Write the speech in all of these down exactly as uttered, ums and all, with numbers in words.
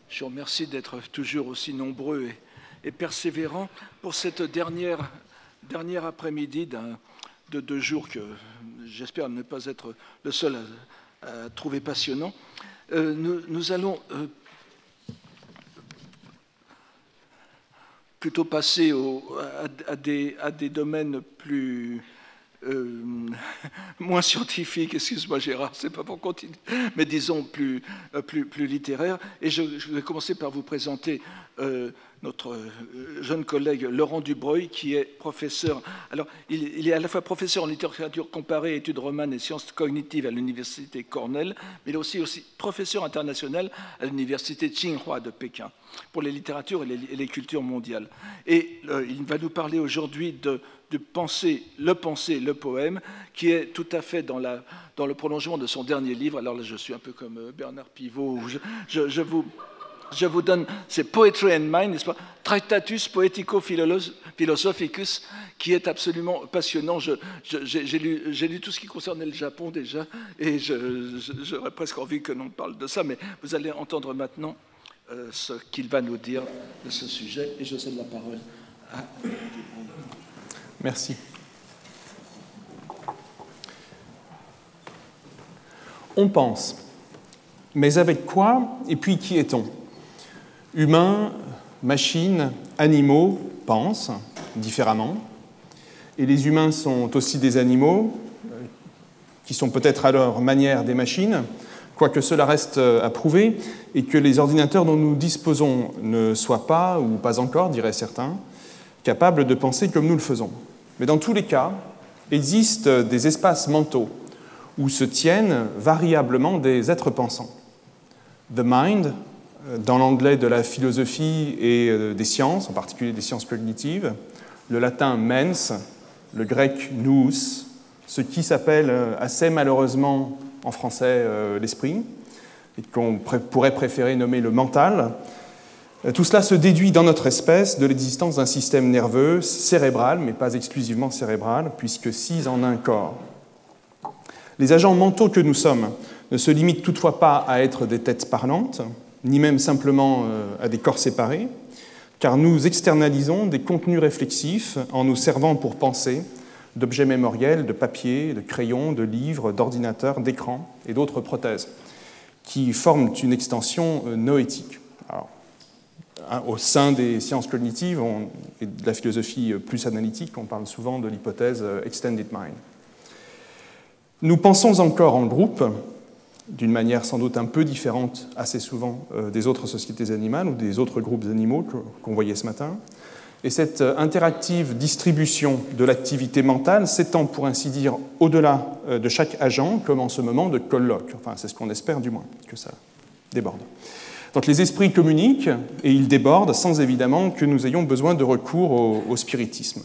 Je vous remercie d'être toujours aussi nombreux et, et persévérants pour cette dernière, dernière après-midi de deux jours que j'espère ne pas être le seul à, à trouver passionnant. Euh, nous, nous allons euh, plutôt passer au, à, à, des, à des domaines plus... Euh, moins scientifique, excuse-moi Gérard, c'est pas pour continuer, mais disons plus, euh, plus, plus littéraire. Et je, je vais commencer par vous présenter euh, notre euh, jeune collègue Laurent Dubreuil, qui est professeur. Alors, il, il est à la fois professeur en littérature comparée, études romanes et sciences cognitives à l'université Cornell, mais il est aussi, aussi professeur international à l'université Tsinghua de Pékin pour les littératures et les, et les cultures mondiales. Et euh, il va nous parler aujourd'hui de de penser, le penser, le poème, qui est tout à fait dans, la, dans le prolongement de son dernier livre. Alors là, je suis un peu comme Bernard Pivot. Je, je, je, vous, je vous donne, c'est Poetry and Mind, n'est-ce pas? Tractatus Poetico-Philosophicus, qui est absolument passionnant. Je, je, j'ai, lu, j'ai lu tout ce qui concernait le Japon déjà, et je, je, j'aurais presque envie que l'on parle de ça, mais vous allez entendre maintenant euh, ce qu'il va nous dire de ce sujet, et je cède la parole à... Merci. On pense. Mais avec quoi et puis qui est-on? Humains, machines, animaux pensent différemment. Et les humains sont aussi des animaux, qui sont peut-être à leur manière des machines, quoique cela reste à prouver, et que les ordinateurs dont nous disposons ne soient pas, ou pas encore, diraient certains, capables de penser comme nous le faisons. Mais dans tous les cas, existent des espaces mentaux où se tiennent variablement des êtres pensants. The mind, dans l'anglais de la philosophie et des sciences, en particulier des sciences cognitives, le latin mens, le grec nous, ce qui s'appelle assez malheureusement en français l'esprit, et qu'on pourrait préférer nommer le mental. Tout cela se déduit dans notre espèce de l'existence d'un système nerveux cérébral, mais pas exclusivement cérébral, puisque six en un corps. Les agents mentaux que nous sommes ne se limitent toutefois pas à être des têtes parlantes, ni même simplement à des corps séparés, car nous externalisons des contenus réflexifs en nous servant pour penser d'objets mémoriels, de papier, de crayons, de livres, d'ordinateurs, d'écrans et d'autres prothèses, qui forment une extension noétique. Alors, au sein des sciences cognitives on, et de la philosophie plus analytique, on parle souvent de l'hypothèse extended mind. Nous pensons encore en groupe, d'une manière sans doute un peu différente assez souvent des autres sociétés animales ou des autres groupes animaux qu'on voyait ce matin. Et cette interactive distribution de l'activité mentale s'étend, pour ainsi dire, au-delà de chaque agent, comme en ce moment de colloque. Enfin, c'est ce qu'on espère du moins, que ça déborde. Donc les esprits communiquent et ils débordent sans évidemment que nous ayons besoin de recours au, au spiritisme.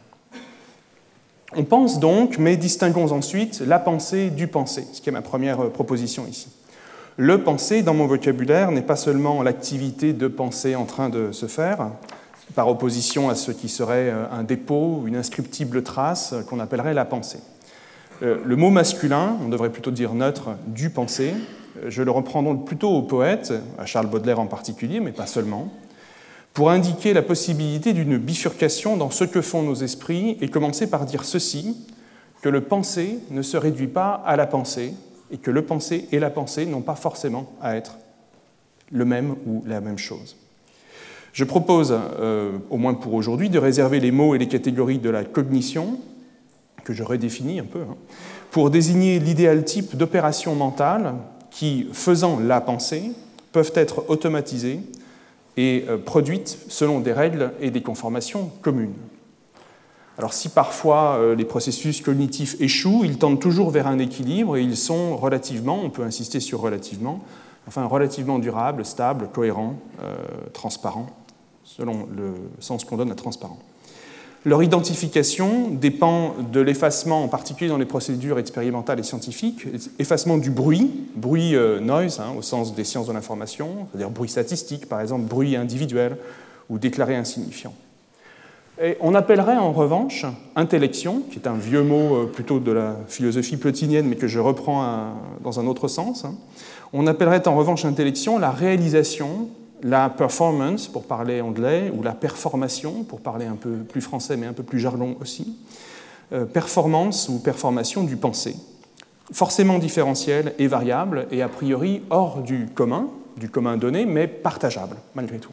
On pense donc, mais distinguons ensuite la pensée du penser, ce qui est ma première proposition ici. Le penser, dans mon vocabulaire, n'est pas seulement l'activité de penser en train de se faire, par opposition à ce qui serait un dépôt, une inscriptible trace qu'on appellerait la pensée. Le mot masculin, on devrait plutôt dire neutre, du penser, je le reprends donc plutôt au poète, à Charles Baudelaire en particulier, mais pas seulement, pour indiquer la possibilité d'une bifurcation dans ce que font nos esprits et commencer par dire ceci, que le penser ne se réduit pas à la pensée et que le penser et la pensée n'ont pas forcément à être le même ou la même chose. Je propose, euh, au moins pour aujourd'hui, de réserver les mots et les catégories de la cognition, que je redéfinis un peu, hein, pour désigner l'idéal type d'opération mentale qui, faisant la pensée, peuvent être automatisées et euh, produites selon des règles et des conformations communes. Alors si parfois euh, les processus cognitifs échouent, ils tendent toujours vers un équilibre et ils sont relativement, on peut insister sur relativement, enfin relativement durables, stables, cohérents, euh, transparents, selon le sens qu'on donne à transparent. Leur identification dépend de l'effacement, en particulier dans les procédures expérimentales et scientifiques, effacement du bruit, bruit euh, noise, hein, au sens des sciences de l'information, c'est-à-dire bruit statistique, par exemple, bruit individuel ou déclaré insignifiant. Et on appellerait en revanche intellection, qui est un vieux mot plutôt de la philosophie plotinienne, mais que je reprends un, dans un autre sens, hein. On appellerait en revanche intellection la réalisation la performance, pour parler anglais, ou la performation, pour parler un peu plus français, mais un peu plus jargon aussi, euh, performance ou performation du pensée, forcément différentielle et variable, et a priori hors du commun, du commun donné, mais partageable, malgré tout.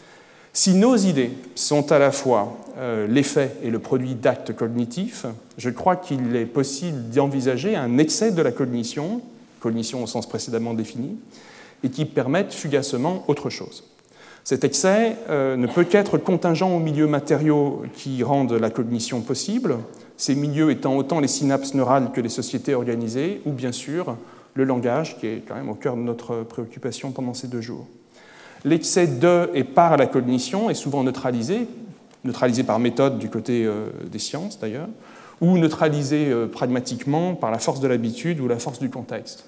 Si nos idées sont à la fois euh, l'effet et le produit d'actes cognitifs, je crois qu'il est possible d'envisager un excès de la cognition, cognition au sens précédemment défini, et qui permettent fugacement autre chose. Cet excès euh, ne peut qu'être contingent aux milieux matériaux qui rendent la cognition possible, ces milieux étant autant les synapses neurales que les sociétés organisées, ou bien sûr le langage, qui est quand même au cœur de notre préoccupation pendant ces deux jours. L'excès de et par la cognition est souvent neutralisé, neutralisé par méthode du côté euh, des sciences d'ailleurs, ou neutralisé euh, pragmatiquement par la force de l'habitude ou la force du contexte.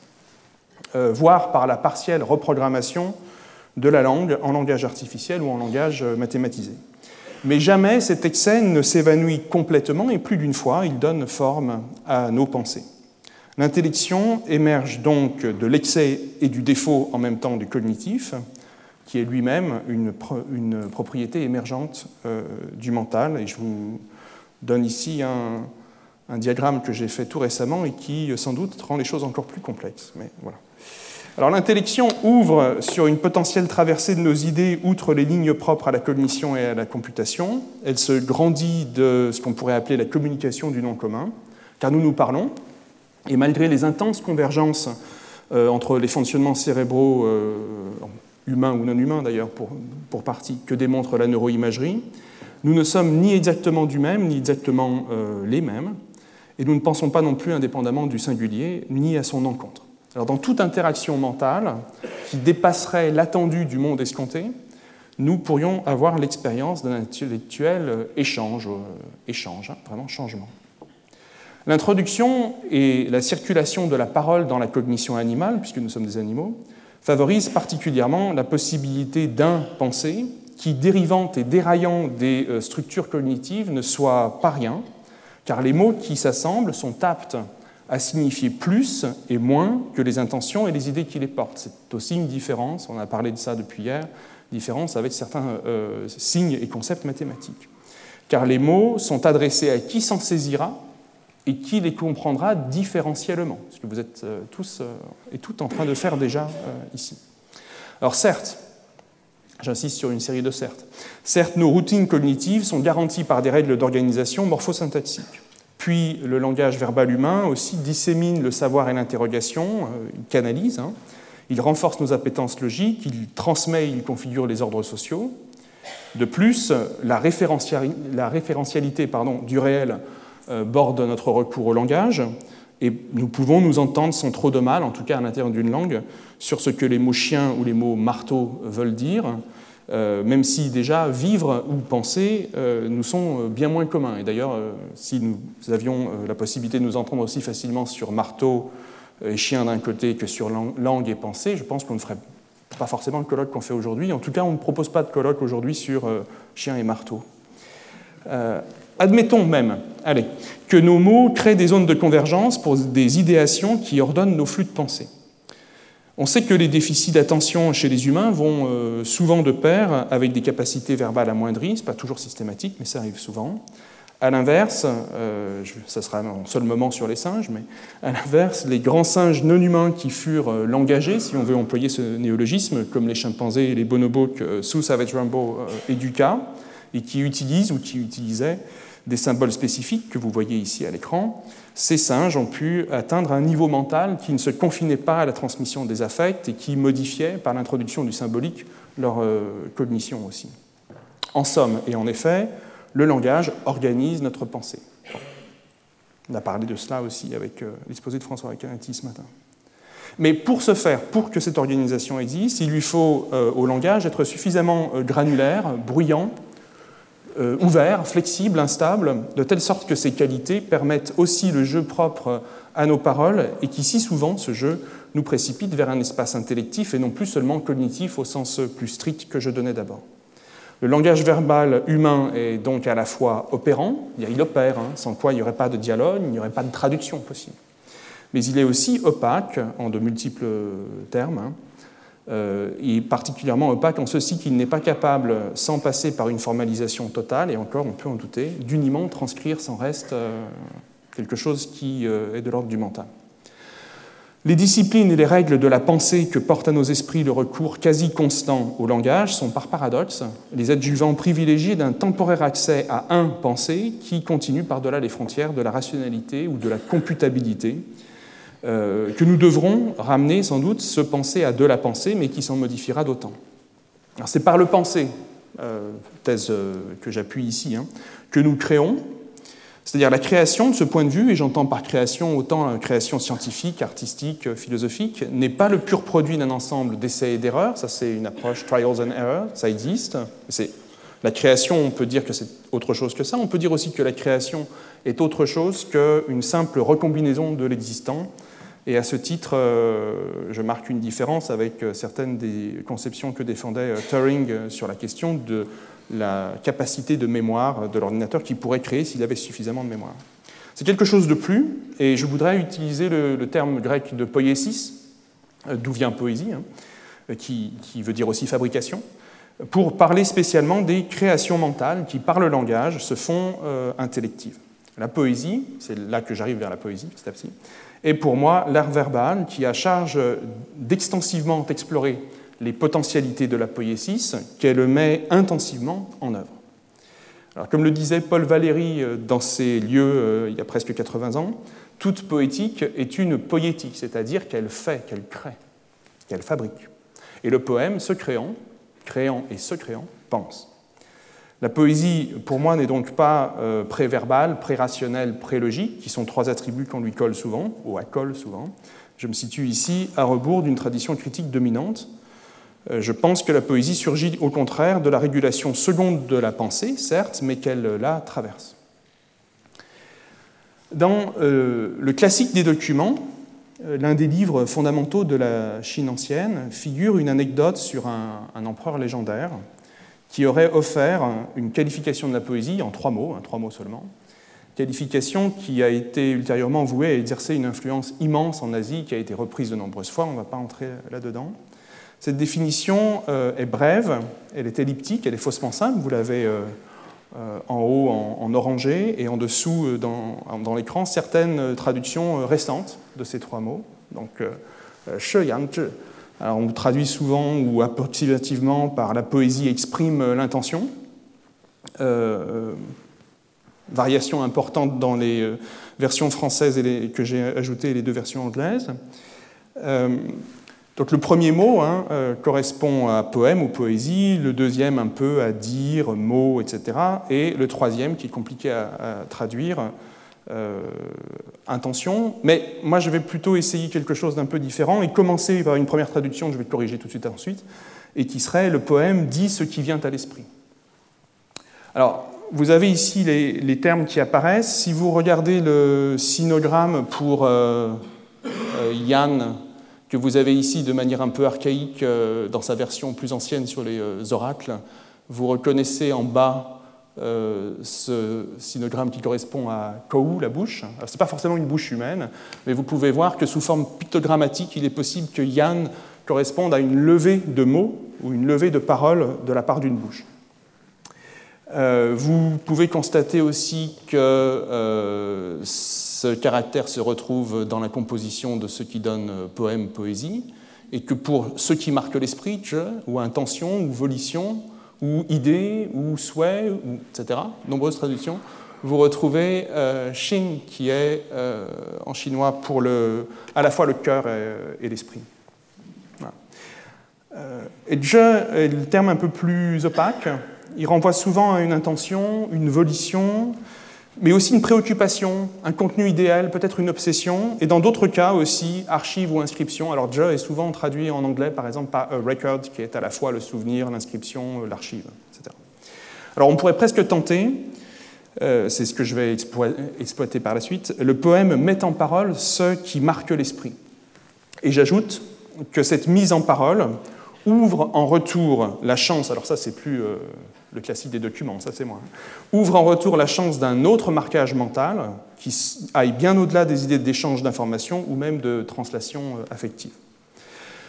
Euh, voire par la partielle reprogrammation de la langue en langage artificiel ou en langage mathématisé. Mais jamais cet excès ne s'évanouit complètement et plus d'une fois, il donne forme à nos pensées. L'intellection émerge donc de l'excès et du défaut en même temps du cognitif, qui est lui-même une, pro- une propriété émergente euh, du mental. Et je vous donne ici un, un diagramme que j'ai fait tout récemment et qui, sans doute, rend les choses encore plus complexes. Mais voilà. Alors l'intellection ouvre sur une potentielle traversée de nos idées outre les lignes propres à la cognition et à la computation. Elle se grandit de ce qu'on pourrait appeler la communication du non commun, car nous nous parlons, et malgré les intenses convergences euh, entre les fonctionnements cérébraux, euh, humains ou non humains d'ailleurs pour, pour partie, que démontre la neuroimagerie, nous ne sommes ni exactement du même, ni exactement euh, les mêmes, et nous ne pensons pas non plus indépendamment du singulier, ni à son encontre. Alors, dans toute interaction mentale qui dépasserait l'attendu du monde escompté, nous pourrions avoir l'expérience d'un intellectuel échange, euh, échange, hein, vraiment changement. L'introduction et la circulation de la parole dans la cognition animale, puisque nous sommes des animaux, favorisent particulièrement la possibilité d'un pensée qui, dérivant et déraillant des euh, structures cognitives, ne soit pas rien, car les mots qui s'assemblent sont aptes à signifier plus et moins que les intentions et les idées qui les portent. C'est aussi une différence, on a parlé de ça depuis hier, différence avec certains euh, signes et concepts mathématiques. Car les mots sont adressés à qui s'en saisira et qui les comprendra différentiellement, ce que vous êtes euh, tous euh, et toutes en train de faire déjà euh, ici. Alors certes, j'insiste sur une série de certes, certes nos routines cognitives sont garanties par des règles d'organisation morphosyntaxiques. Puis le langage verbal humain aussi dissémine le savoir et l'interrogation, il canalise, hein. Il renforce nos appétences logiques, il transmet, il configure les ordres sociaux. De plus, la, référentiali- la référentialité pardon, du réel euh, borde notre recours au langage, et nous pouvons nous entendre sans trop de mal, en tout cas à l'intérieur d'une langue, sur ce que les mots chien ou les mots marteau veulent dire, Euh, même si déjà vivre ou penser euh, nous sont bien moins communs. Et d'ailleurs, euh, si nous avions euh, la possibilité de nous entendre aussi facilement sur marteau et chien d'un côté que sur langue et pensée, je pense qu'on ne ferait pas forcément le colloque qu'on fait aujourd'hui. En tout cas, on ne propose pas de colloque aujourd'hui sur euh, chien et marteau. Euh, admettons même, allez, que nos mots créent des zones de convergence pour des idéations qui ordonnent nos flux de pensée. On sait que les déficits d'attention chez les humains vont euh, souvent de pair avec des capacités verbales amoindries, ce n'est pas toujours systématique, mais ça arrive souvent. À l'inverse, euh, je, ça sera mon seul moment sur les singes, mais à l'inverse, les grands singes non humains qui furent euh, langagés, si on veut employer ce néologisme, comme les chimpanzés et les bonobos que Sue Savage-Rumbaugh euh, éduqua, et qui utilisent ou qui utilisaient des symboles spécifiques que vous voyez ici à l'écran, ces singes ont pu atteindre un niveau mental qui ne se confinait pas à la transmission des affects et qui modifiait, par l'introduction du symbolique, leur euh, cognition aussi. En somme, et en effet, le langage organise notre pensée. On a parlé de cela aussi avec euh, l'exposé de François Recanati ce matin. Mais pour ce faire, pour que cette organisation existe, il lui faut euh, au langage être suffisamment euh, granulaire, bruyant, Euh, ouvert, flexible, instable, de telle sorte que ces qualités permettent aussi le jeu propre à nos paroles et qui, si souvent, ce jeu nous précipite vers un espace intellectif et non plus seulement cognitif au sens plus strict que je donnais d'abord. Le langage verbal humain est donc à la fois opérant, il opère, hein, sans quoi il n'y aurait pas de dialogue, il n'y aurait pas de traduction possible. Mais il est aussi opaque, en de multiples termes, hein, euh, est particulièrement opaque en ceci qu'il n'est pas capable, sans passer par une formalisation totale, et encore on peut en douter, d'uniment transcrire sans reste euh, quelque chose qui euh, est de l'ordre du mental. Les disciplines et les règles de la pensée que porte à nos esprits le recours quasi constant au langage sont par paradoxe les adjuvants privilégiés d'un temporaire accès à un pensée qui continue par-delà les frontières de la rationalité ou de la computabilité, euh, que nous devrons ramener sans doute ce pensée à de la pensée, mais qui s'en modifiera d'autant. Alors c'est par le pensée, euh, thèse euh, que j'appuie ici, hein, que nous créons. C'est-à-dire la création, de ce point de vue, et j'entends par création autant la création scientifique, artistique, philosophique, n'est pas le pur produit d'un ensemble d'essais et d'erreurs. Ça, c'est une approche trials and errors, ça existe. C'est, la création, on peut dire que c'est autre chose que ça. On peut dire aussi que la création est autre chose qu'une simple recombinaison de l'existant. Et à ce titre, euh, je marque une différence avec certaines des conceptions que défendait Turing sur la question de la capacité de mémoire de l'ordinateur qu'il pourrait créer s'il avait suffisamment de mémoire. C'est quelque chose de plus, et je voudrais utiliser le, le terme grec de poiesis, d'où vient poésie, hein, qui, qui veut dire aussi fabrication, pour parler spécialement des créations mentales qui, par le langage, se font euh, intellectives. La poésie, c'est là que j'arrive vers la poésie petit à petit, est pour moi l'art verbal qui a charge d'extensivement explorer les potentialités de la poiesis qu'elle met intensivement en œuvre. Alors, comme le disait Paul Valéry dans ses lieux euh, il y a presque quatre-vingts ans, toute poétique est une poétique, c'est-à-dire qu'elle fait, qu'elle crée, qu'elle fabrique. Et le poème, se créant, créant et se créant, pense. La poésie, pour moi, n'est donc pas euh, pré-verbale, pré-rationnelle, pré-logique, qui sont trois attributs qu'on lui colle souvent, ou accole souvent. Je me situe ici à rebours d'une tradition critique dominante. Je pense que la poésie surgit au contraire de la régulation seconde de la pensée, certes, mais qu'elle la traverse. Dans euh, le classique des documents, euh, l'un des livres fondamentaux de la Chine ancienne, figure une anecdote sur un, un empereur légendaire qui aurait offert une qualification de la poésie en trois mots, hein, trois mots seulement, qualification qui a été ultérieurement vouée à exercer une influence immense en Asie, qui a été reprise de nombreuses fois, on ne va pas entrer là-dedans. Cette définition euh, est brève, elle est elliptique, elle est faussement simple, vous l'avez euh, euh, en haut en, en orangé et en dessous euh, dans, dans l'écran certaines traductions récentes de ces trois mots. Donc, euh, She Yan Zhi. Alors, on traduit souvent ou approximativement par la poésie exprime l'intention. Euh, variation importante dans les euh, versions françaises et les, que j'ai ajoutées et les deux versions anglaises. Euh, Donc le premier mot hein, euh, correspond à poème ou poésie, le deuxième un peu à dire, mot, et cetera. Et le troisième, qui est compliqué à, à traduire, euh, intention. Mais moi, je vais plutôt essayer quelque chose d'un peu différent et commencer par une première traduction, je vais le corriger tout de suite ensuite, et qui serait le poème dit ce qui vient à l'esprit. Alors, vous avez ici les, les termes qui apparaissent. Si vous regardez le sinogramme pour euh, euh, Yan, que vous avez ici de manière un peu archaïque euh, dans sa version plus ancienne sur les euh, oracles, vous reconnaissez en bas euh, ce sinogramme qui correspond à Kou, la bouche. Ce n'est pas forcément une bouche humaine, mais vous pouvez voir que sous forme pictogrammatique, il est possible que Yan corresponde à une levée de mots ou une levée de paroles de la part d'une bouche. Euh, vous pouvez constater aussi que euh, ce caractère se retrouve dans la composition de ce qui donne poème, poésie, et que pour ce qui marque l'esprit, ou intention, ou volition, ou idée, ou souhait, ou, et cetera, nombreuses traductions, vous retrouvez euh, Xin, qui est euh, en chinois pour le, à la fois le cœur et, et l'esprit. Voilà. Euh, et je est le terme un peu plus opaque. Il renvoie souvent à une intention, une volition, mais aussi une préoccupation, un contenu idéal, peut-être une obsession, et dans d'autres cas aussi, archive ou inscription. Alors, je est souvent traduit en anglais, par exemple, par a record, qui est à la fois le souvenir, l'inscription, l'archive, et cetera. Alors, on pourrait presque tenter, euh, c'est ce que je vais explo- exploiter par la suite, le poème met en parole ce qui marque l'esprit. Et j'ajoute que cette mise en parole ouvre en retour la chance, alors ça c'est plus euh, le classique des documents, ça c'est moi, hein, ouvre en retour la chance d'un autre marquage mental qui aille bien au-delà des idées d'échange d'informations ou même de translation affective.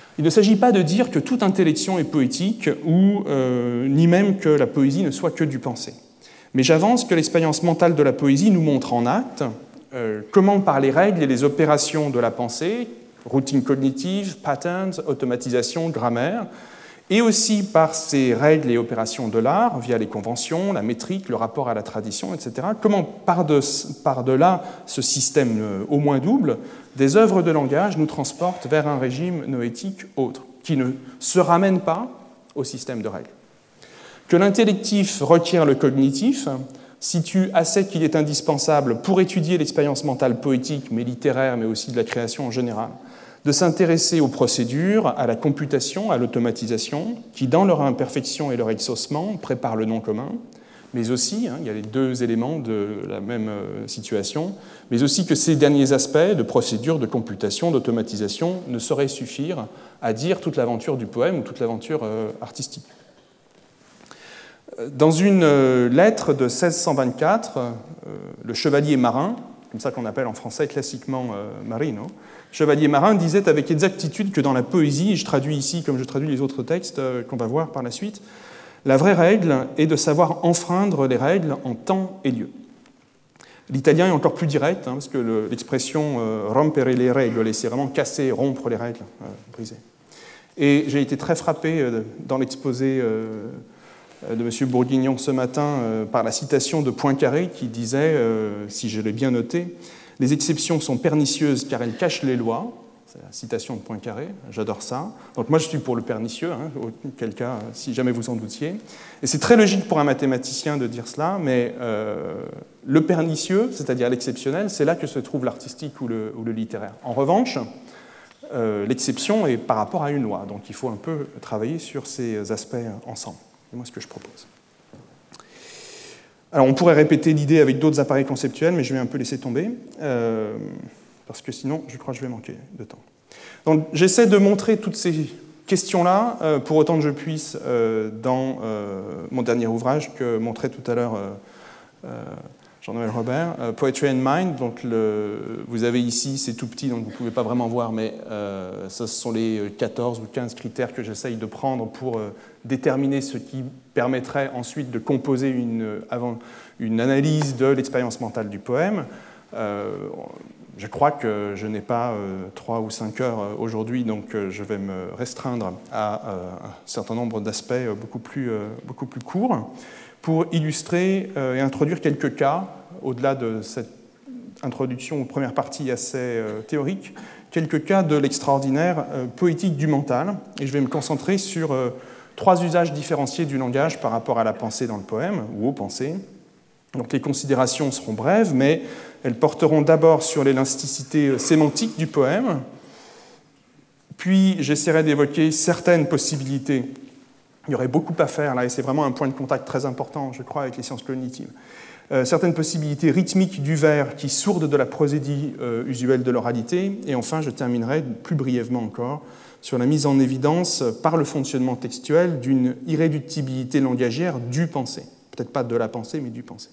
Il ne s'agit pas de dire que toute intellection est poétique, ou euh, ni même que la poésie ne soit que du pensée. Mais j'avance que l'expérience mentale de la poésie nous montre en acte euh, comment, par les règles et les opérations de la pensée, routine cognitive, patterns, automatisation, grammaire, et aussi par ces règles et opérations de l'art, via les conventions, la métrique, le rapport à la tradition, et cetera, comment, par-delà ce système au moins double, des œuvres de langage nous transportent vers un régime noétique autre, qui ne se ramène pas au système de règles. Que l'intellectif requiert le cognitif situe assez qu'il est indispensable pour étudier l'expérience mentale poétique, mais littéraire, mais aussi de la création en général, de s'intéresser aux procédures, à la computation, à l'automatisation, qui, dans leur imperfection et leur exhaussement, préparent le nom commun, mais aussi, hein, il y a les deux éléments de la même euh, situation, mais aussi que ces derniers aspects de procédure, de computation, d'automatisation ne sauraient suffire à dire toute l'aventure du poème ou toute l'aventure euh, artistique. Dans une euh, lettre de seize cent vingt-quatre, euh, le chevalier Marin, comme ça qu'on appelle en français classiquement euh, Marino, Chevalier Marin disait avec exactitude que dans la poésie, et je traduis ici comme je traduis les autres textes euh, qu'on va voir par la suite, la vraie règle est de savoir enfreindre les règles en temps et lieu. L'italien est encore plus direct, hein, parce que le, l'expression euh, rompere le regole, c'est vraiment casser, rompre les règles, euh, briser. Et j'ai été très frappé euh, dans l'exposé euh, de M. Bourguignon ce matin euh, par la citation de Poincaré qui disait, euh, si je l'ai bien noté, « Les exceptions sont pernicieuses car elles cachent les lois ». C'est la citation de Poincaré, j'adore ça. Donc moi je suis pour le pernicieux, hein, auquel cas, si jamais vous en doutiez. Et c'est très logique pour un mathématicien de dire cela, mais euh, le pernicieux, c'est-à-dire l'exceptionnel, c'est là que se trouve l'artistique ou le, ou le littéraire. En revanche, euh, l'exception est par rapport à une loi, donc il faut un peu travailler sur ces aspects ensemble. C'est moi ce que je propose. Alors on pourrait répéter l'idée avec d'autres appareils conceptuels, mais je vais un peu laisser tomber, euh, parce que sinon je crois que je vais manquer de temps. Donc j'essaie de montrer toutes ces questions-là, euh, pour autant que je puisse, euh, dans euh, mon dernier ouvrage que montrait tout à l'heure euh, euh, Jean-Noël Robert, euh, Poetry and Mind. Donc le, vous avez ici, c'est tout petit, donc vous ne pouvez pas vraiment voir, mais euh, ce sont les quatorze ou quinze critères que j'essaye de prendre pour euh, déterminer ce qui permettrait ensuite de composer une, avant, une analyse de l'expérience mentale du poème. Euh, je crois que je n'ai pas euh, trois ou cinq heures euh, aujourd'hui, donc euh, je vais me restreindre à euh, un certain nombre d'aspects euh, beaucoup plus, euh, beaucoup plus courts pour illustrer euh, et introduire quelques cas, au-delà de cette introduction aux premières parties assez euh, théorique, quelques cas de l'extraordinaire euh, poétique du mental. Et je vais me concentrer sur euh, trois usages différenciés du langage par rapport à la pensée dans le poème, ou aux pensées. Donc les considérations seront brèves, mais elles porteront d'abord sur l'élasticité sémantique du poème, puis j'essaierai d'évoquer certaines possibilités. Il y aurait beaucoup à faire là, et c'est vraiment un point de contact très important, je crois, avec les sciences cognitives. Euh, certaines possibilités rythmiques du vers qui sourdent de la prosédie euh, usuelle de l'oralité, et enfin je terminerai plus brièvement encore sur la mise en évidence par le fonctionnement textuel d'une irréductibilité langagière du pensée. Peut-être pas de la pensée, mais du pensée.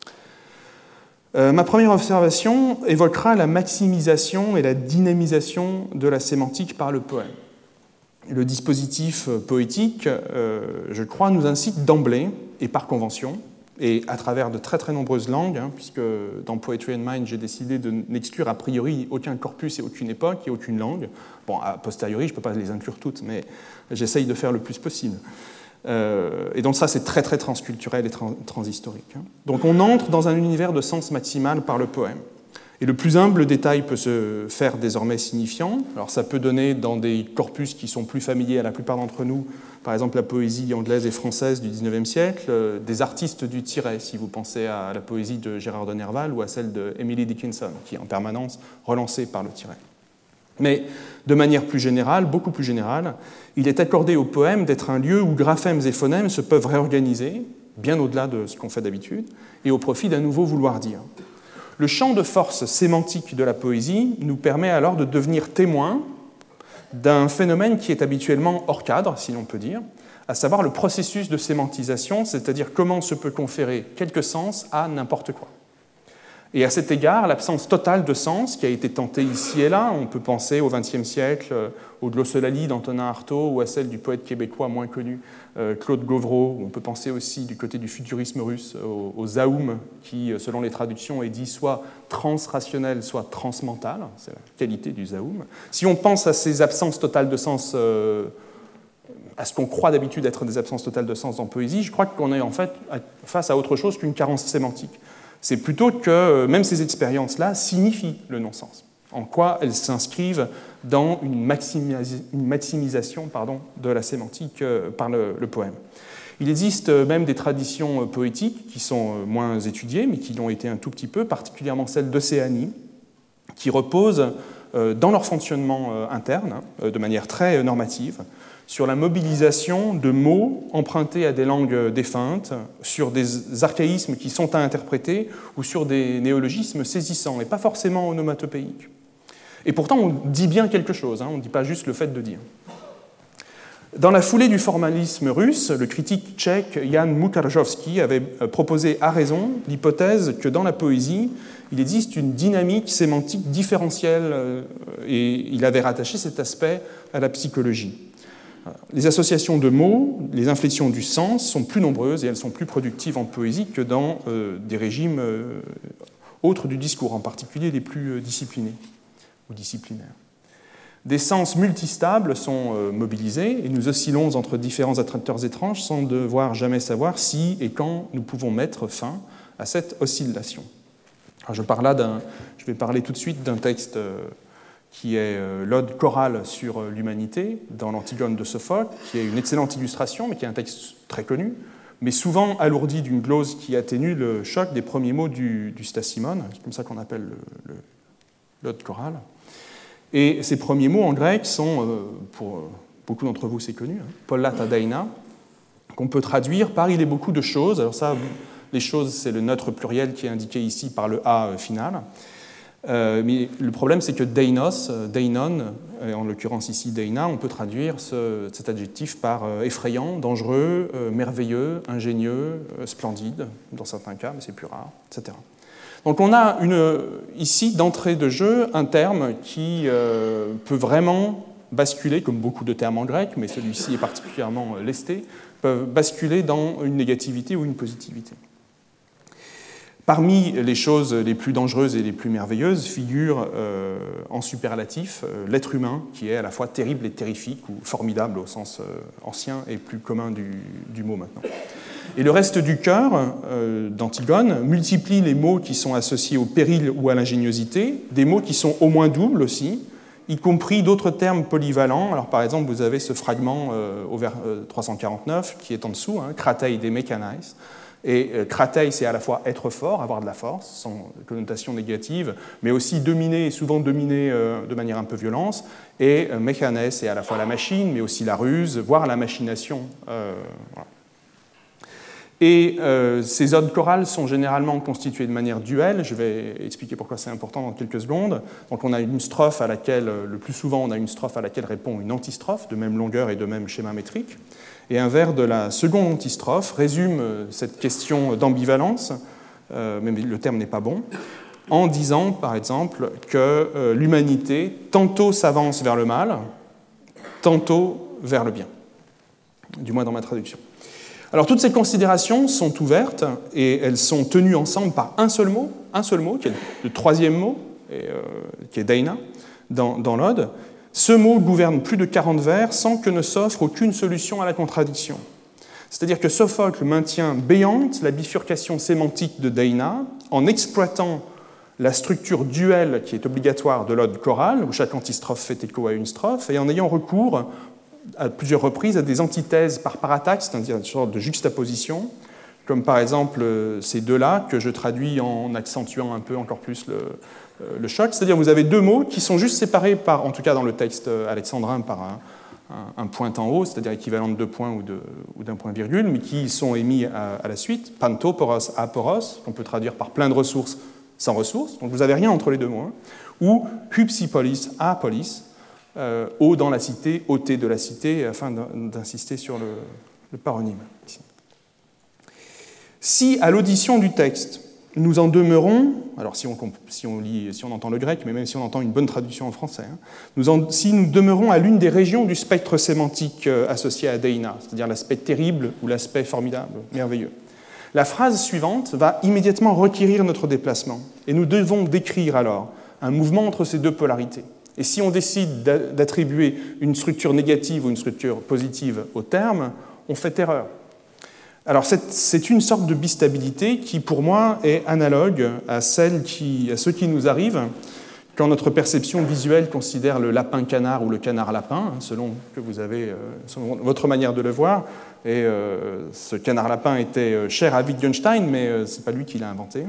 Euh, ma première observation évoquera la maximisation et la dynamisation de la sémantique par le poème. Le dispositif poétique, euh, je crois, nous incite d'emblée, et par convention, et à travers de très très nombreuses langues, hein, puisque dans Poetry and Mind, j'ai décidé de n'exclure a priori aucun corpus et aucune époque et aucune langue. Bon, a posteriori, je ne peux pas les inclure toutes, mais j'essaye de faire le plus possible. Euh, et donc ça, c'est très très transculturel et trans- transhistorique. Hein. Donc on entre dans un univers de sens maximal par le poème. Et le plus humble détail peut se faire désormais signifiant. Alors ça peut donner dans des corpus qui sont plus familiers à la plupart d'entre nous, par exemple la poésie anglaise et française du dix-neuvième siècle, euh, des artistes du tiret, si vous pensez à la poésie de Gérard de Nerval ou à celle de Emily Dickinson, qui est en permanence relancée par le tiret. Mais de manière plus générale, beaucoup plus générale, il est accordé au poème d'être un lieu où graphèmes et phonèmes se peuvent réorganiser, bien au-delà de ce qu'on fait d'habitude, et au profit d'un nouveau vouloir dire. Le champ de force sémantique de la poésie nous permet alors de devenir témoins d'un phénomène qui est habituellement hors cadre, si l'on peut dire, à savoir le processus de sémantisation, c'est-à-dire comment se peut conférer quelque sens à n'importe quoi. Et à cet égard, l'absence totale de sens qui a été tentée ici et là, on peut penser au vingtième siècle, aux glossolalie d'Antonin Artaud ou à celle du poète québécois moins connu Claude Gauvreau. On peut penser aussi du côté du futurisme russe au, au zaoum qui, selon les traductions, est dit soit transrationnel, soit transmental. C'est la qualité du zaoum. Si on pense à ces absences totales de sens, euh, à ce qu'on croit d'habitude être des absences totales de sens en poésie, je crois qu'on est en fait face à autre chose qu'une carence sémantique. C'est plutôt que même ces expériences-là signifient le non-sens, en quoi elles s'inscrivent dans une, maximis- une maximisation pardon, de la sémantique par le, le poème. Il existe même des traditions poétiques qui sont moins étudiées, mais qui l'ont été un tout petit peu, particulièrement celles d'Océanie, qui reposent dans leur fonctionnement interne, de manière très normative, sur la mobilisation de mots empruntés à des langues défuntes, sur des archaïsmes qui sont à interpréter ou sur des néologismes saisissants, et pas forcément onomatopéiques. Et pourtant, on dit bien quelque chose, hein, on ne dit pas juste le fait de dire. Dans la foulée du formalisme russe, le critique tchèque Jan Mukaržovský avait proposé à raison l'hypothèse que dans la poésie, il existe une dynamique sémantique différentielle, et il avait rattaché cet aspect à la psychologie. Les associations de mots, les inflexions du sens sont plus nombreuses et elles sont plus productives en poésie que dans euh, des régimes euh, autres du discours, en particulier les plus euh, disciplinés ou disciplinaires. Des sens multistables sont euh, mobilisés et nous oscillons entre différents attracteurs étranges sans devoir jamais savoir si et quand nous pouvons mettre fin à cette oscillation. Alors je, parle là d'un, je vais parler tout de suite d'un texte euh, qui est l'Ode chorale sur l'humanité, dans l'Antigone de Sophocle, qui est une excellente illustration, mais qui est un texte très connu, mais souvent alourdi d'une glose qui atténue le choc des premiers mots du, du Stasimon, c'est comme ça qu'on appelle le, le, l'Ode chorale. Et ces premiers mots en grec sont, pour beaucoup d'entre vous c'est connu, hein, Polla ta deina, qu'on peut traduire par « il est beaucoup de choses ». Alors ça, les choses, c'est le neutre pluriel qui est indiqué ici par le « a » final. Euh, mais le problème, c'est que deinos, deinon, en l'occurrence ici deina, on peut traduire ce, cet adjectif par euh, effrayant, dangereux, euh, merveilleux, ingénieux, euh, splendide, dans certains cas, mais c'est plus rare, et cetera. Donc on a une, ici, d'entrée de jeu, un terme qui euh, peut vraiment basculer, comme beaucoup de termes en grec, mais celui-ci est particulièrement lesté, peuvent basculer dans une négativité ou une positivité. Parmi les choses les plus dangereuses et les plus merveilleuses figure euh, en superlatif euh, l'être humain, qui est à la fois terrible et terrifique, ou formidable au sens euh, ancien et plus commun du, du mot maintenant. Et le reste du cœur euh, d'Antigone multiplie les mots qui sont associés au péril ou à l'ingéniosité, des mots qui sont au moins doubles aussi, y compris d'autres termes polyvalents. Alors par exemple, vous avez ce fragment euh, au vers euh, trois cent quarante-neuf qui est en dessous, hein, Kratei de Mechanais. Et euh, kratei, c'est à la fois être fort, avoir de la force, sans connotation négative, mais aussi dominer, souvent dominer euh, de manière un peu violente. Et euh, mechanès, c'est à la fois la machine, mais aussi la ruse, voire la machination. Euh, voilà. Et euh, ces odes chorales sont généralement constituées de manière duelle. Je vais expliquer pourquoi c'est important dans quelques secondes. Donc on a une strophe à laquelle, le plus souvent, on a une strophe à laquelle répond une antistrophe, de même longueur et de même schéma métrique. Et un vers de la seconde antistrophe résume cette question d'ambivalence, euh, même le terme n'est pas bon, en disant, par exemple, que euh, l'humanité tantôt s'avance vers le mal, tantôt vers le bien, du moins dans ma traduction. Alors toutes ces considérations sont ouvertes et elles sont tenues ensemble par un seul mot, un seul mot, qui est le troisième mot, et, euh, qui est deina, dans, dans l'Ode. Ce mot gouverne plus de quarante vers sans que ne s'offre aucune solution à la contradiction. C'est-à-dire que Sophocle maintient béante la bifurcation sémantique de deina en exploitant la structure duelle qui est obligatoire de l'ode chorale, où chaque antistrophe fait écho à une strophe, et en ayant recours à plusieurs reprises à des antithèses par parataxe, c'est-à-dire une sorte de juxtaposition, comme par exemple ces deux-là, que je traduis en accentuant un peu encore plus le, le choc. C'est-à-dire que vous avez deux mots qui sont juste séparés par, en tout cas dans le texte alexandrin, par un, un, un point en haut, c'est-à-dire équivalent de deux points ou, de, ou d'un point virgule, mais qui sont émis à, à la suite, panto, poros, aporos, qu'on peut traduire par plein de ressources, sans ressources, donc vous n'avez rien entre les deux mots, hein, ou hupsipolis, apolis, euh, O dans la cité, O T de la cité, afin d'insister sur le, le paronyme. Si, à l'audition du texte, nous en demeurons, alors si on, si on, lit, si on entend le grec, mais même si on entend une bonne traduction en français, hein, nous en, si nous demeurons à l'une des régions du spectre sémantique associé à Deina, c'est-à-dire l'aspect terrible ou l'aspect formidable, merveilleux, la phrase suivante va immédiatement requérir notre déplacement. Et nous devons décrire alors un mouvement entre ces deux polarités. Et si on décide d'attribuer une structure négative ou une structure positive au terme, on fait erreur. Alors c'est une sorte de bistabilité qui, pour moi, est analogue à, celle qui, à ce qui nous arrive quand notre perception visuelle considère le lapin-canard ou le canard-lapin, selon que vous avez, selon votre manière de le voir. Et euh, ce canard-lapin était cher à Wittgenstein, mais euh, ce n'est pas lui qui l'a inventé.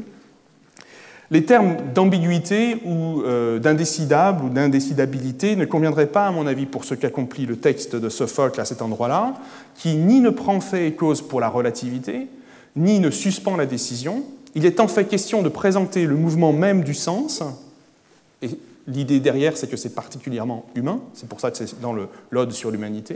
Les termes d'ambiguïté ou euh, d'indécidable ou d'indécidabilité ne conviendraient pas, à mon avis, pour ce qu'accomplit le texte de Sophocle à cet endroit-là, qui ni ne prend fait et cause pour la relativité, ni ne suspend la décision. Il est en fait question de présenter le mouvement même du sens, et l'idée derrière, c'est que c'est particulièrement humain, c'est pour ça que c'est dans l'Ode sur l'humanité.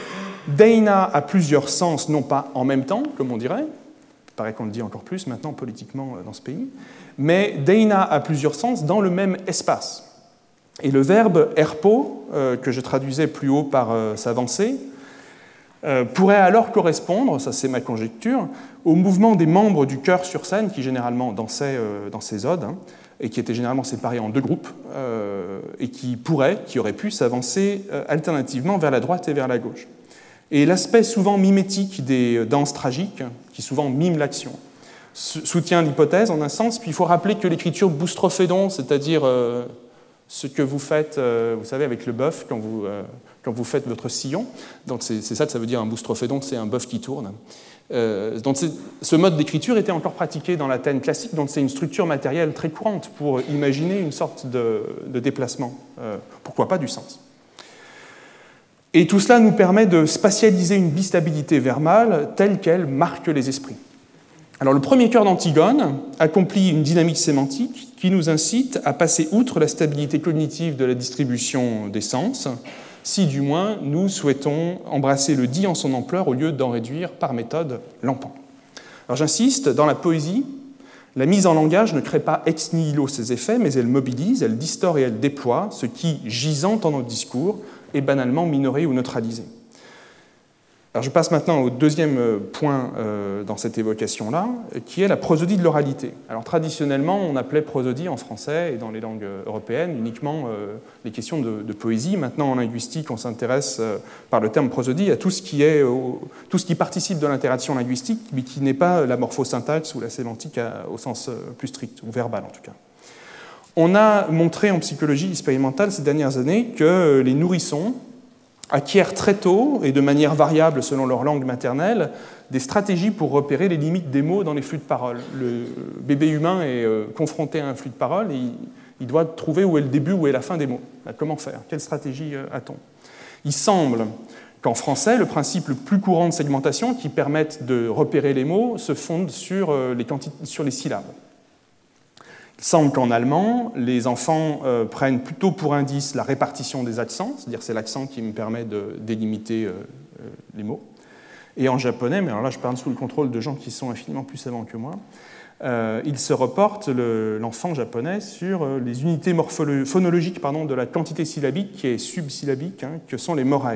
Deina a plusieurs sens, non pas en même temps, comme on dirait, il paraît qu'on le dit encore plus maintenant politiquement dans ce pays, mais Deina a plusieurs sens dans le même espace. Et le verbe erpo, euh, que je traduisais plus haut par euh, s'avancer, euh, pourrait alors correspondre, ça c'est ma conjecture, au mouvement des membres du chœur sur scène qui généralement dansaient euh, dans ces odes, hein, et qui étaient généralement séparés en deux groupes, euh, et qui pourraient, qui auraient pu s'avancer euh, alternativement vers la droite et vers la gauche. Et l'aspect souvent mimétique des danses tragiques, qui souvent miment l'action, soutient l'hypothèse en un sens, puis il faut rappeler que l'écriture boustrophédon, c'est-à-dire euh, ce que vous faites, euh, vous savez, avec le bœuf quand vous, euh, quand vous faites votre sillon, donc c'est ça que ça veut dire un boustrophédon, c'est un bœuf qui tourne. Euh, donc ce mode d'écriture était encore pratiqué dans l'Athènes classique, donc c'est une structure matérielle très courante pour imaginer une sorte de, de déplacement, euh, pourquoi pas du sens. Et tout cela nous permet de spatialiser une bistabilité verbale telle qu'elle marque les esprits. Alors le premier chœur d'Antigone accomplit une dynamique sémantique qui nous incite à passer outre la stabilité cognitive de la distribution des sens, si du moins nous souhaitons embrasser le dit en son ampleur au lieu d'en réduire par méthode l'empant. Alors j'insiste, dans la poésie, la mise en langage ne crée pas ex nihilo ses effets, mais elle mobilise, elle distord et elle déploie ce qui, gisant en notre discours, est banalement minoré ou neutralisé. Alors je passe maintenant au deuxième point euh, dans cette évocation-là, qui est la prosodie de l'oralité. Alors traditionnellement, on appelait prosodie en français et dans les langues européennes uniquement euh, les questions de, de poésie. Maintenant, en linguistique, on s'intéresse euh, par le terme prosodie à tout ce qui, est, au, tout ce qui participe de l'interaction linguistique, mais qui n'est pas la morphosyntaxe ou la sémantique à, au sens plus strict, ou verbal en tout cas. On a montré en psychologie expérimentale ces dernières années que les nourrissons acquièrent très tôt, et de manière variable selon leur langue maternelle, des stratégies pour repérer les limites des mots dans les flux de parole. Le bébé humain est confronté à un flux de parole et il doit trouver où est le début, où est la fin des mots. Comment faire? Quelle stratégie a-t-on? Il semble qu'en français, le principe le plus courant de segmentation qui permette de repérer les mots se fonde sur les, quantités, sur les syllabes. Il semble qu'en allemand, les enfants euh, prennent plutôt pour indice la répartition des accents, c'est-à-dire c'est l'accent qui me permet de délimiter euh, euh, les mots. Et en japonais, mais alors là je parle sous le contrôle de gens qui sont infiniment plus savants que moi, euh, il se reporte, le, l'enfant japonais, sur euh, les unités phonologiques pardon, de la quantité syllabique qui est subsyllabique, hein, que sont les morai.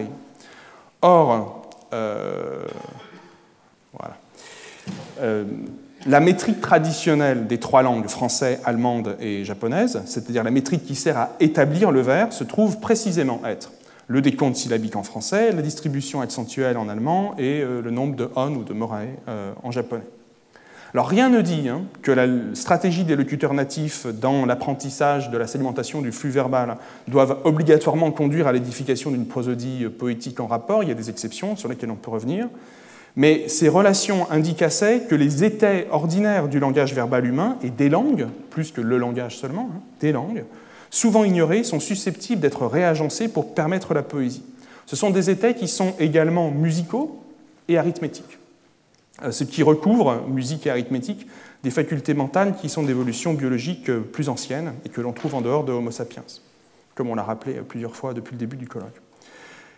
Or, euh, voilà. Euh, La métrique traditionnelle des trois langues, français, allemande et japonaise, c'est-à-dire la métrique qui sert à établir le vers, se trouve précisément être le décompte syllabique en français, la distribution accentuelle en allemand et euh, le nombre de on ou de morai euh, en japonais. Alors rien ne dit hein, que la stratégie des locuteurs natifs dans l'apprentissage de la segmentation du flux verbal doivent obligatoirement conduire à l'édification d'une prosodie poétique en rapport. Il y a des exceptions sur lesquelles on peut revenir. Mais ces relations indiquent assez que les étais ordinaires du langage verbal humain et des langues, plus que le langage seulement, hein, des langues, souvent ignorés, sont susceptibles d'être réagencés pour permettre la poésie. Ce sont des étais qui sont également musicaux et arithmétiques, ce qui recouvre, musique et arithmétique, des facultés mentales qui sont d'évolution biologique plus ancienne et que l'on trouve en dehors de Homo sapiens, comme on l'a rappelé plusieurs fois depuis le début du colloque.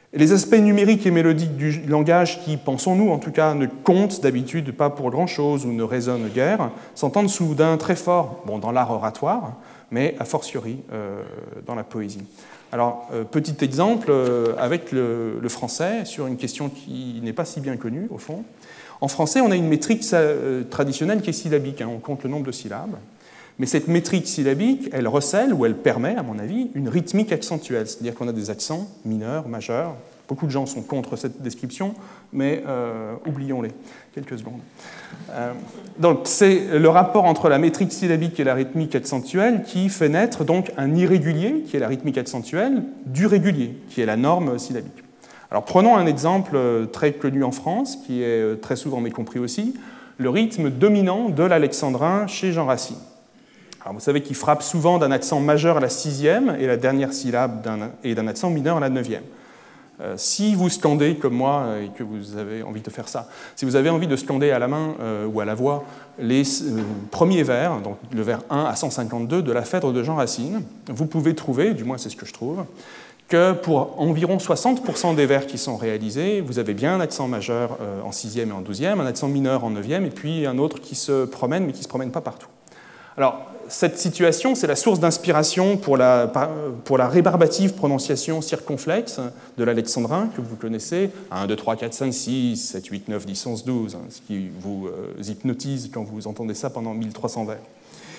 Les aspects numériques et mélodiques du langage qui, pensons-nous en tout cas, ne comptent d'habitude pas pour grand-chose ou ne résonnent guère, s'entendent soudain très fort bon, dans l'art oratoire, mais a fortiori euh, dans la poésie. Alors, euh, petit exemple euh, avec le, le français, sur une question qui n'est pas si bien connue, au fond. En français, on a une métrique euh, traditionnelle qui est syllabique, hein, on compte le nombre de syllabes. Mais cette métrique syllabique, elle recèle, ou elle permet, à mon avis, une rythmique accentuelle, c'est-à-dire qu'on a des accents mineurs, majeurs. Beaucoup de gens sont contre cette description, mais euh, oublions-les quelques secondes. Euh, donc, c'est le rapport entre la métrique syllabique et la rythmique accentuelle qui fait naître donc un irrégulier, qui est la rythmique accentuelle, du régulier, qui est la norme syllabique. Alors, prenons un exemple très connu en France, qui est très souvent mécompris aussi, le rythme dominant de l'alexandrin chez Jean Racine. Alors vous savez qu'il frappe souvent d'un accent majeur à la sixième et la dernière syllabe d'un, et d'un accent mineur à la neuvième. Euh, si vous scandez comme moi et que vous avez envie de faire ça, si vous avez envie de scander à la main euh, ou à la voix les euh, premiers vers, donc le vers un à cent cinquante-deux de la Phèdre de Jean Racine, vous pouvez trouver, du moins c'est ce que je trouve, que pour environ soixante pour cent des vers qui sont réalisés, vous avez bien un accent majeur euh, en sixième et en douzième, un accent mineur en neuvième, et puis un autre qui se promène, mais qui ne se promène pas partout. Alors, cette situation, c'est la source d'inspiration pour la, pour la rébarbative prononciation circonflexe de l'alexandrin, que vous connaissez, un, deux, trois, quatre, cinq, six, sept, huit, neuf, dix, onze, douze, hein, ce qui vous euh, hypnotise quand vous entendez ça pendant mille trois cents vers.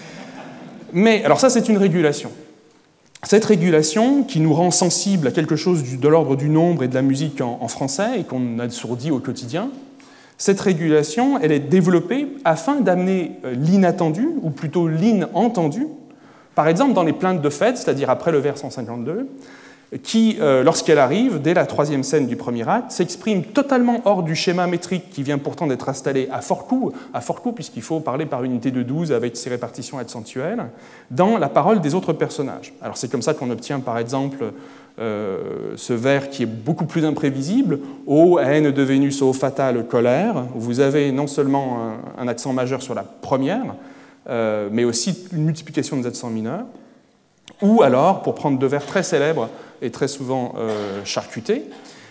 Mais, alors ça, c'est une régulation. Cette régulation, qui nous rend sensibles à quelque chose de l'ordre du nombre et de la musique en, en français, et qu'on assourdit au quotidien, cette régulation, elle est développée afin d'amener l'inattendu, ou plutôt l'inentendu, par exemple dans les plaintes de fête, c'est-à-dire après le vers cent cinquante-deux, qui, lorsqu'elle arrive, dès la troisième scène du premier acte, s'exprime totalement hors du schéma métrique qui vient pourtant d'être installé à fort coup, à fort coup puisqu'il faut parler par unité de douze avec ses répartitions accentuelles, dans la parole des autres personnages. Alors c'est comme ça qu'on obtient par exemple Euh, ce vers qui est beaucoup plus imprévisible, ô haine de Vénus, ô fatale colère, où vous avez non seulement un, un accent majeur sur la première, euh, mais aussi une multiplication des accents mineurs, ou alors, pour prendre deux vers très célèbres et très souvent euh, charcutés,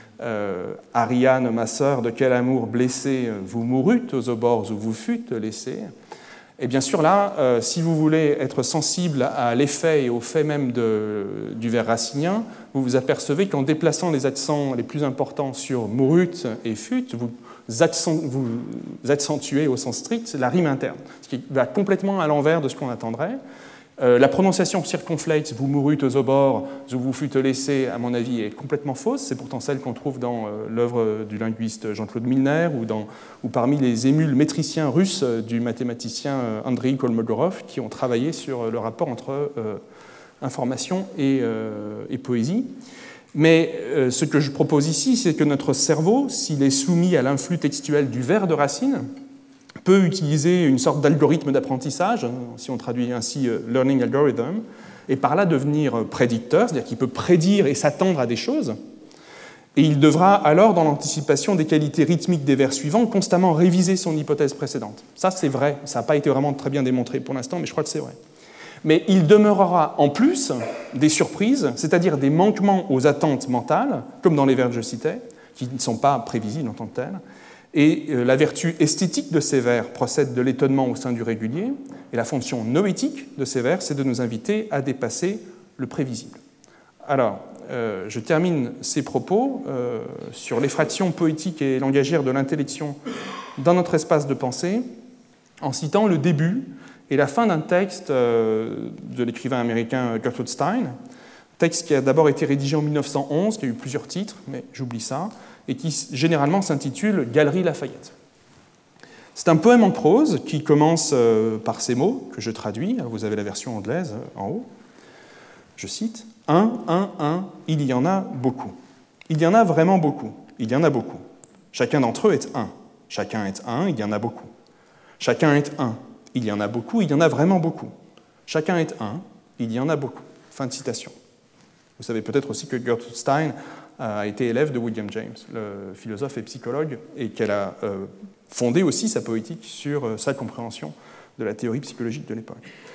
euh, Ariane, ma sœur, de quel amour blessé vous mourûtes aux abords où vous fûtes laissés. Et bien sûr, là, euh, si vous voulez être sensible à l'effet et au fait même de, du vers racinien, vous vous apercevez qu'en déplaçant les accents les plus importants sur mourut et fut, vous, accent, vous accentuez au sens strict la rime interne, ce qui va complètement à l'envers de ce qu'on attendrait. Euh, la prononciation circonflexe, vous mourût aux abords, où vous fûtes laissé, à mon avis, est complètement fausse. C'est pourtant celle qu'on trouve dans euh, l'œuvre du linguiste Jean-Claude Milner ou, dans, ou parmi les émules métriciens russes du mathématicien Andrei Kolmogorov qui ont travaillé sur le rapport entre euh, information et, euh, et poésie. Mais euh, ce que je propose ici, c'est que notre cerveau, s'il est soumis à l'influx textuel du vers de Racine, peut utiliser une sorte d'algorithme d'apprentissage, si on traduit ainsi « learning algorithm », et par là devenir prédicteur, c'est-à-dire qu'il peut prédire et s'attendre à des choses, et il devra alors, dans l'anticipation des qualités rythmiques des vers suivants, constamment réviser son hypothèse précédente. Ça, c'est vrai, ça n'a pas été vraiment très bien démontré pour l'instant, mais je crois que c'est vrai. Mais il demeurera en plus des surprises, c'est-à-dire des manquements aux attentes mentales, comme dans les vers que je citais, qui ne sont pas prévisibles en tant que tels. Et la vertu esthétique de ces vers procède de l'étonnement au sein du régulier, et la fonction noétique de ces vers, c'est de nous inviter à dépasser le prévisible. Alors, euh, je termine ces propos euh, sur l'effraction poétique et langagière de l'intellection dans notre espace de pensée, en citant le début et la fin d'un texte euh, de l'écrivain américain Gertrude Stein, texte qui a d'abord été rédigé en mille neuf cent onze, qui a eu plusieurs titres, mais j'oublie ça, et qui généralement s'intitule « Galerie Lafayette ». C'est un poème en prose qui commence par ces mots, que je traduis, vous avez la version anglaise en haut. Je cite « Un, un, un, il y en a beaucoup. Il y en a vraiment beaucoup. Il y en a beaucoup. Chacun d'entre eux est un. Chacun est un, il y en a beaucoup. Chacun est un. Il y en a beaucoup, il y en a vraiment beaucoup. Chacun est un, il y en a beaucoup. » Fin de citation. Vous savez peut-être aussi que Gertrude Stein a été élève de William James, le philosophe et psychologue, et qu'elle a euh, fondé aussi sa poétique sur euh, sa compréhension de la théorie psychologique de l'époque.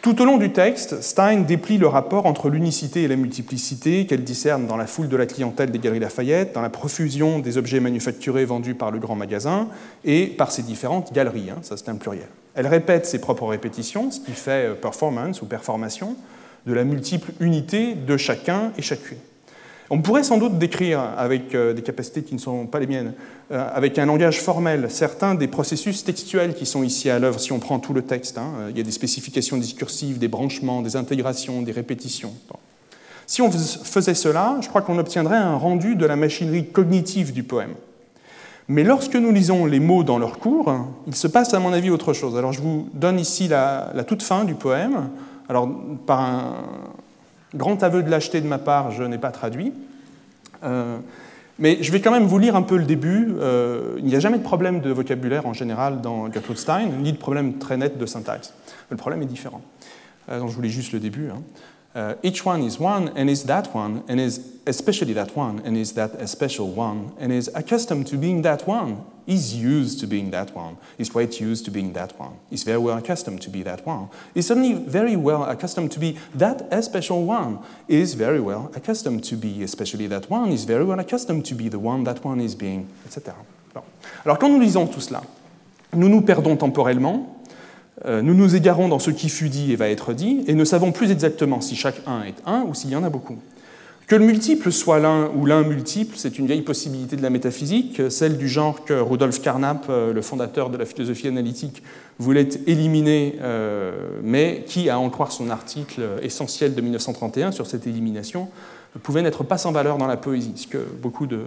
Tout au long du texte, Stein déplie le rapport entre l'unicité et la multiplicité qu'elle discerne dans la foule de la clientèle des Galeries Lafayette, dans la profusion des objets manufacturés vendus par le grand magasin et par ses différentes galeries, hein, ça c'est un pluriel. Elle répète ses propres répétitions, ce qui fait performance ou performation, de la multiple unité de chacun et chacune. On pourrait sans doute décrire, avec des capacités qui ne sont pas les miennes, avec un langage formel, certains des processus textuels qui sont ici à l'œuvre, si on prend tout le texte. Hein. Il y a des spécifications discursives, des branchements, des intégrations, des répétitions. Bon. Si on faisait cela, je crois qu'on obtiendrait un rendu de la machinerie cognitive du poème. Mais lorsque nous lisons les mots dans leur cours, il se passe à mon avis autre chose. Alors je vous donne ici la, la toute fin du poème. Alors par un grand aveu de lâcheté de ma part, je n'ai pas traduit. Euh, mais je vais quand même vous lire un peu le début. Euh, il n'y a jamais de problème de vocabulaire en général dans Gertrude Stein, ni de problème très net de syntaxe. Le problème est différent. Euh, donc je vous lis juste le début. Hein. Uh, each one is one and is that one and is especially that one and is that especial one and is accustomed to being that one, is used to being that one, is quite used to being that one, is very well accustomed to be that one, is suddenly very well accustomed to be that especial one, is very well accustomed to be especially that one, is very well accustomed to be the one that one is being, et cetera. Bon. Alors quand nous lisons tout cela, nous nous perdons temporellement. Nous nous égarons dans ce qui fut dit et va être dit, et ne savons plus exactement si chaque un est un ou s'il y en a beaucoup. Que le multiple soit l'un ou l'un multiple, c'est une vieille possibilité de la métaphysique, celle du genre que Rudolf Carnap, le fondateur de la philosophie analytique, voulait éliminer, euh, mais qui, à en croire son article essentiel de mille neuf cent trente et un sur cette élimination, pouvait n'être pas sans valeur dans la poésie, ce que beaucoup de,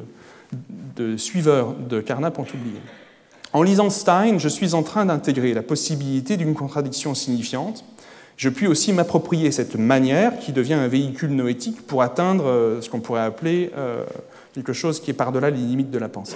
de suiveurs de Carnap ont oublié. En lisant Stein, je suis en train d'intégrer la possibilité d'une contradiction signifiante. Je puis aussi m'approprier cette manière qui devient un véhicule noétique pour atteindre ce qu'on pourrait appeler quelque chose qui est par-delà les limites de la pensée.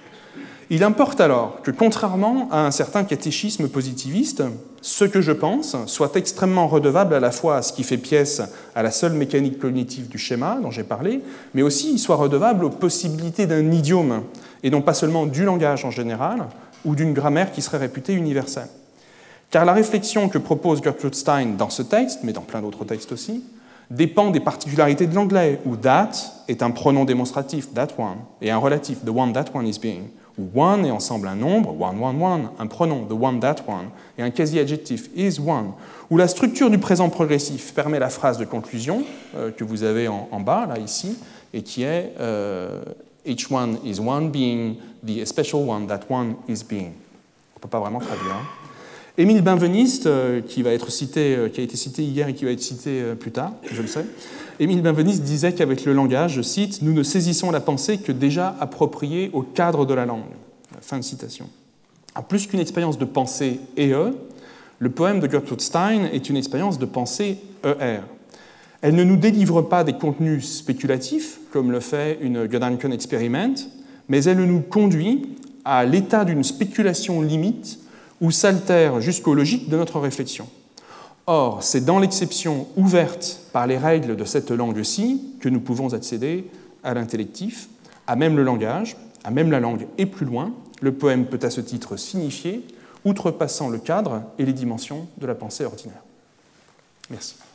Il importe alors que, contrairement à un certain catéchisme positiviste, ce que je pense soit extrêmement redevable à la fois à ce qui fait pièce à la seule mécanique cognitive du schéma dont j'ai parlé, mais aussi il soit redevable aux possibilités d'un idiome, et non pas seulement du langage en général, ou d'une grammaire qui serait réputée universelle. Car la réflexion que propose Gertrude Stein dans ce texte, mais dans plein d'autres textes aussi, dépend des particularités de l'anglais, où that est un pronom démonstratif, that one, et un relatif, the one that one is being, où one est ensemble un nombre, one, one, one, un pronom, the one that one, et un quasi-adjectif, is one, où la structure du présent progressif permet la phrase de conclusion, euh, que vous avez en, en bas, là, ici, et qui est euh, each one is one being, the especial one that one is being. On ne peut pas vraiment traduire. Hein. Émile Benveniste, euh, qui, va être cité, euh, qui a été cité hier et qui va être cité euh, plus tard, je le sais, Émile Benveniste disait qu'avec le langage, je cite, « nous ne saisissons la pensée que déjà appropriée au cadre de la langue ». Fin de citation. Alors, plus qu'une expérience de pensée E E, le poème de Gertrude Stein est une expérience de pensée E R. Elle ne nous délivre pas des contenus spéculatifs, comme le fait une Gedanken Experiment, mais elle nous conduit à l'état d'une spéculation limite où s'altère jusqu'aux logiques de notre réflexion. Or, c'est dans l'exception ouverte par les règles de cette langue-ci que nous pouvons accéder à l'intellectif, à même le langage, à même la langue et plus loin. Le poème peut à ce titre signifier, outrepassant le cadre et les dimensions de la pensée ordinaire. Merci.